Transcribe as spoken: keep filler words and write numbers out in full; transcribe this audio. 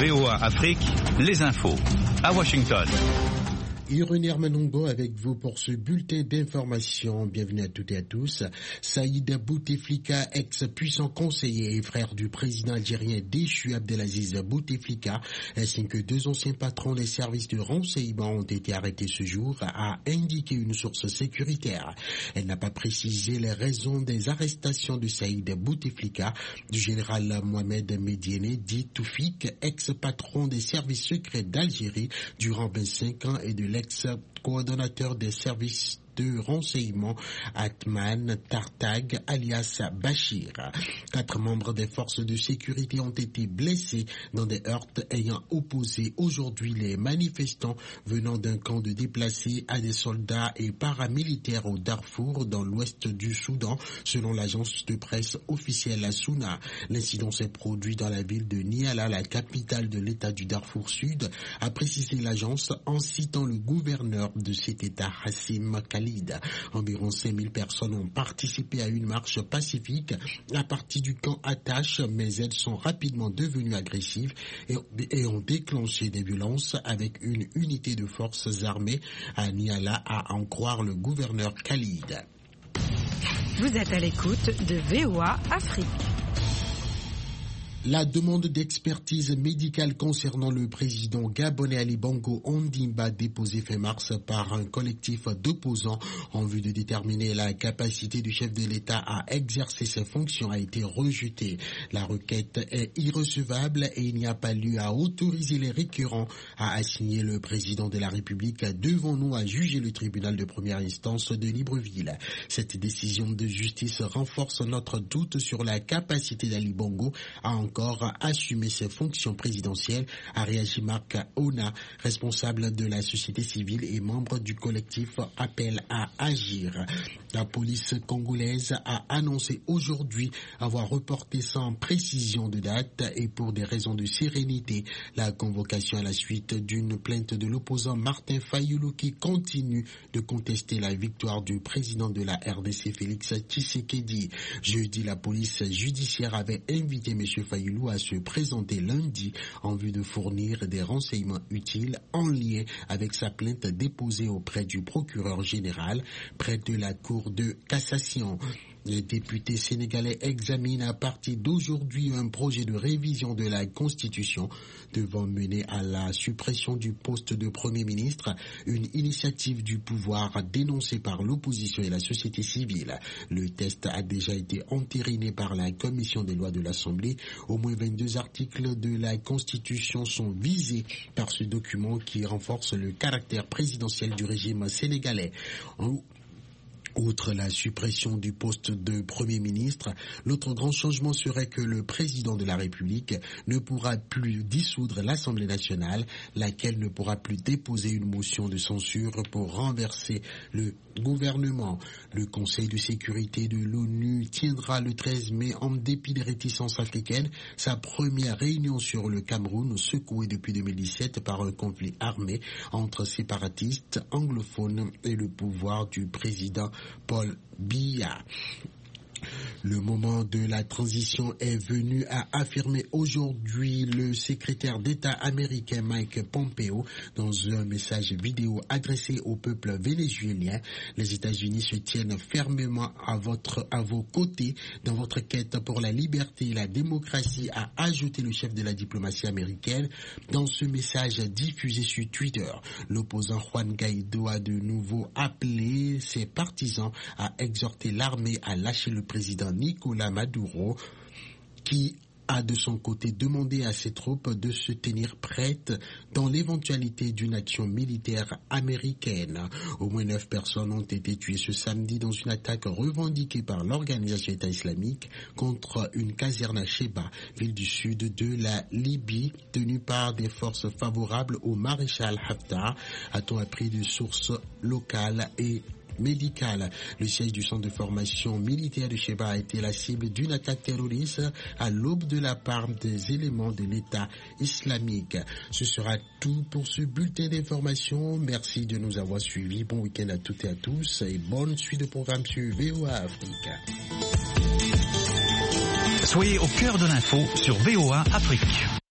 V O A Afrique, les infos. À Washington. Ironie Manongo avec vous pour ce bulletin d'information. Bienvenue à toutes et à tous. Saïd Bouteflika, ex-puissant conseiller et frère du président algérien déchu Abdelaziz Bouteflika, ainsi que deux anciens patrons des services de renseignement ont été arrêtés ce jour, a indiqué une source sécuritaire. Elle n'a pas précisé les raisons des arrestations de Saïd Bouteflika, du général Mohamed Mediene, dit Toufik, ex-patron des services secrets d'Algérie durant vingt-cinq ans et de l'ex-coordonnateur des services de renseignement Atman Tartag alias Bachir. Quatre membres des forces de sécurité ont été blessés dans des heurts ayant opposé aujourd'hui les manifestants venant d'un camp de déplacés à des soldats et paramilitaires au Darfour dans l'ouest du Soudan, selon l'agence de presse officielle Souna. L'incident s'est produit dans la ville de Niala, la capitale de l'état du Darfour Sud, a précisé l'agence en citant le gouverneur de cet état Hassim Khalid. Environ cinq mille personnes ont participé à une marche pacifique à partir du camp Attache, mais elles sont rapidement devenues agressives et, et ont déclenché des violences avec une unité de forces armées à Niala, à en croire le gouverneur Khalid. Vous êtes à l'écoute de V O A Afrique. La demande d'expertise médicale concernant le président gabonais Ali Bongo Ondimba déposée fin mars par un collectif d'opposants en vue de déterminer la capacité du chef de l'État à exercer ses fonctions a été rejetée. La requête est irrecevable et il n'y a pas lieu à autoriser les récurrents à assigner le président de la République devant nous à juger le tribunal de première instance de Libreville. Cette décision de justice renforce notre doute sur la capacité d'Ali Bongo à encore assumer ses fonctions présidentielles, a réagi Marc Ona, responsable de la société civile et membre du collectif Appel à agir. La police congolaise a annoncé aujourd'hui avoir reporté sans précision de date et pour des raisons de sérénité la convocation à la suite d'une plainte de l'opposant Martin Fayulu qui continue de contester la victoire du président de la R D C Félix Tshisekedi. Jeudi, la police judiciaire avait invité M. Fayulu à se présenter lundi en vue de fournir des renseignements utiles en lien avec sa plainte déposée auprès du procureur général près de la Cour de cassation. Les députés sénégalais examinent à partir d'aujourd'hui un projet de révision de la Constitution devant mener à la suppression du poste de Premier ministre, une initiative du pouvoir dénoncée par l'opposition et la société civile. Le test a déjà été entériné par la Commission des lois de l'Assemblée. Au moins vingt-deux articles de la Constitution sont visés par ce document qui renforce le caractère présidentiel du régime sénégalais. En Outre la suppression du poste de Premier ministre, l'autre grand changement serait que le président de la République ne pourra plus dissoudre l'Assemblée nationale, laquelle ne pourra plus déposer une motion de censure pour renverser le gouvernement. Le Conseil de sécurité de l'ONU tiendra le treize mai, en dépit des réticences africaines, sa première réunion sur le Cameroun, secoué depuis deux mille dix-sept par un conflit armé entre séparatistes anglophones et le pouvoir du président Paul Biya. Le moment de la transition est venu, a affirmé aujourd'hui le secrétaire d'État américain Mike Pompeo dans un message vidéo adressé au peuple vénézuélien. Les États-Unis se tiennent fermement à votre, à vos côtés dans votre quête pour la liberté et la démocratie, a ajouté le chef de la diplomatie américaine dans ce message diffusé sur Twitter. L'opposant Juan Guaido a de nouveau appelé ses partisans à exhorter l'armée à lâcher le président Nicolás Maduro, qui a de son côté demandé à ses troupes de se tenir prêtes dans l'éventualité d'une action militaire américaine. Au moins neuf personnes ont été tuées ce samedi dans une attaque revendiquée par l'organisation État islamique contre une caserne à Sheba, ville du sud de la Libye, tenue par des forces favorables au maréchal Haftar, a-t-on appris de sources locales et médicale. Le siège du centre de formation militaire de Sheba a été la cible d'une attaque terroriste à l'aube de la part des éléments de l'État islamique. Ce sera tout pour ce bulletin d'information. Merci de nous avoir suivis. Bon week-end à toutes et à tous et bonne suite de programme sur V O A Afrique. Soyez au cœur de l'info sur V O A Afrique.